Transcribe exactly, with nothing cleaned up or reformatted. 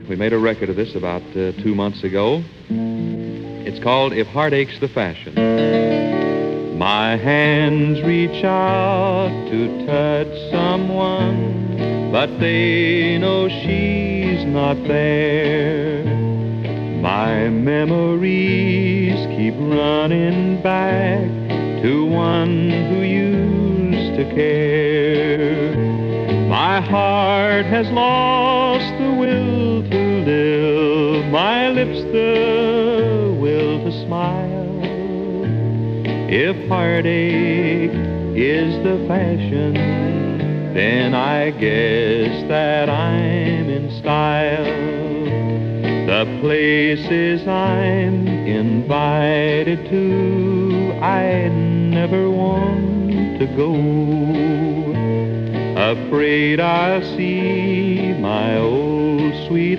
We made a record of this about uh, two months ago. It's called If Heartache's the Fashion. My hands reach out to touch someone, but they know she's not there. My memories keep running back to one who used to care. My heart has lost the will to live, my lips the will to smile. If heartache is the fashion, then I guess that I'm in style. The places I'm invited to, I never want to go. Afraid I'll see my old sweet